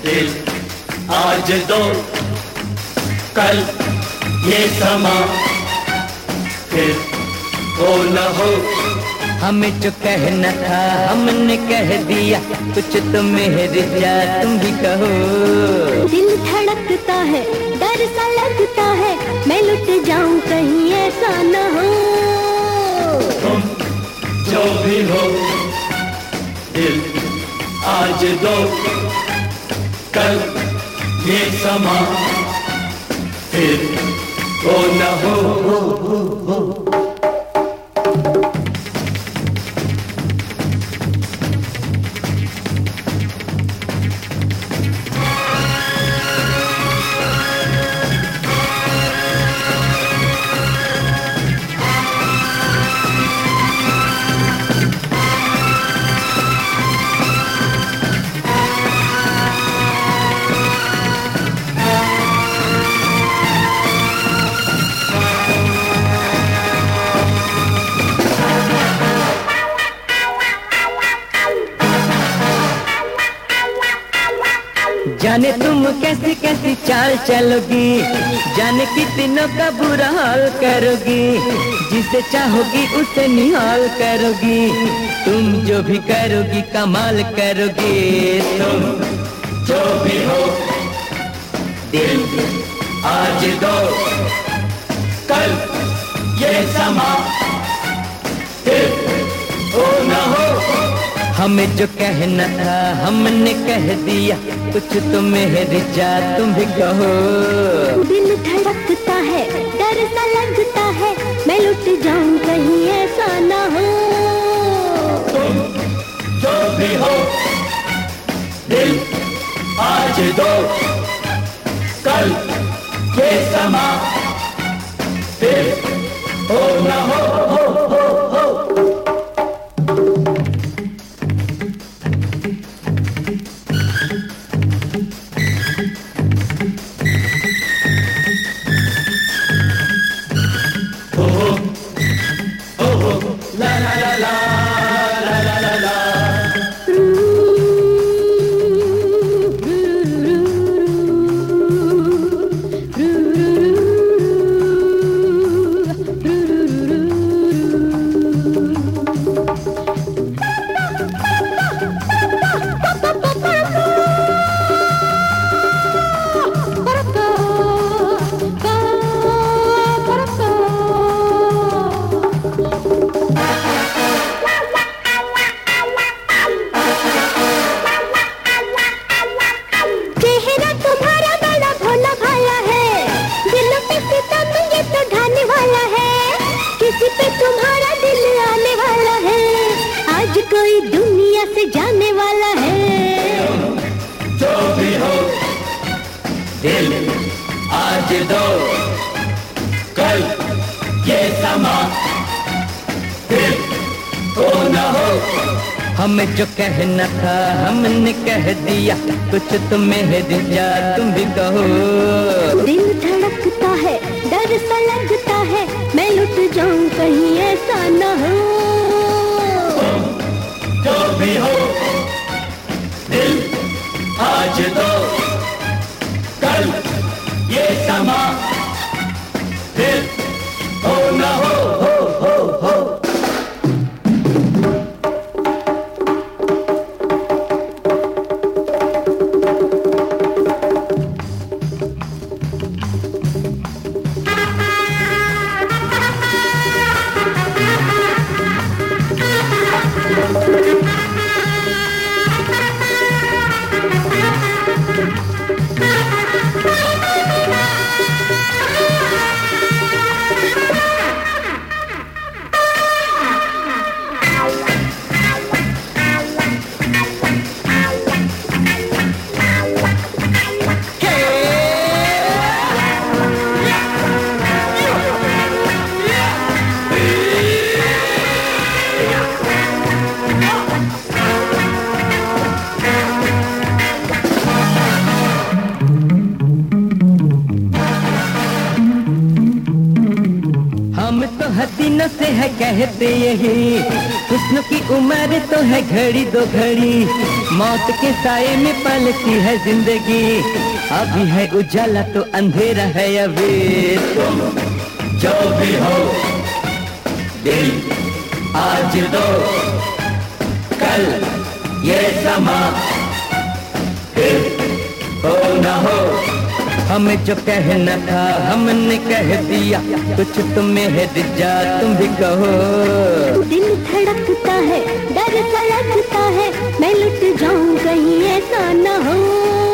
दिल आज दो, कल ये समा फिर हो न हो। हमें जो कहना था हमने कह दिया, कुछ तो मेरी जान तुम भी कहो। दिल धड़कता है, डर सा लगता है, मैं लुट जाऊं कहीं ऐसा न हो। तुम जो भी हो दिल आज दो, कल ये समा फिर हो न हो। जाने तुम कैसी कैसी चाल चलोगी, जाने कितनों का बुरा हाल करोगी, जिसे चाहोगी उसे निहाल करोगी, तुम जो भी करोगी कमाल करोगी। तुम जो भी हो दिल आज दो, कल ये समा फिर हो न हो। हमें जो कहना था हमने कह दिया, कुछ तो मेरी जान तुम भी कहो। दिल धड़कता है, डर सा लगता है, मैं लुट जाऊं कहीं ऐसा न हो। तुम जो भी हो दिल आज दो, कल ये समा फिर हो न हो। तुम्हारा दिल आने वाला है, आज कोई दुनिया से जाने वाला है। जो भी हो दिल आज दो, कल ये समा फिर हो न हो। हमें जो कहना था हमने कह दिया, कुछ तो मेरी जान तुम भी कहो। दिल धड़कता है, डर सा लगता है, मैं लुट जाऊं कहीं ऐसा न हो। जो भी हो दिल आज दो, कल ये समा फिर हो न हो। सालों से है कहते यही, हुस्न की उम्र तो है घड़ी दो घड़ी, मौत के साए में पलती है जिंदगी, अभी है उजाला तो अंधेरा है अभी। तुम जो भी हो दिल आज दो, कल ये समा फिर हो न हो। हमें जो कहना था हमने कह दिया, कुछ तुम्हें है जा तुम भी कहो। दिल धड़कता है, डर सा लगता है, मैं लुट जाऊं कहीं ऐसा न हो।